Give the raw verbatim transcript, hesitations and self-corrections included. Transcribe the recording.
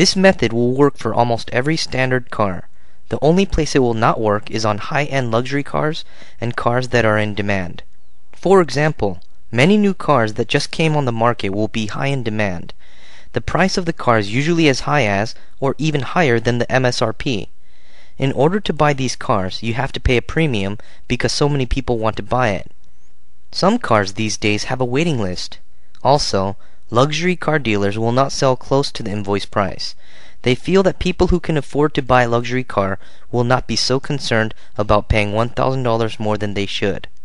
This method will work for almost every standard car. The only place it will not work is on high-end luxury cars and cars that are in demand. For example, many new cars that just came on the market will be high in demand. The price of the car is usually as high as, or even higher than the M S R P. In order to buy these cars, you have to pay a premium because so many people want to buy it. Some cars these days have a waiting list. Also, luxury car dealers will not sell close to the invoice price. They feel that people who can afford to buy a luxury car will not be so concerned about paying one thousand dollars more than they should.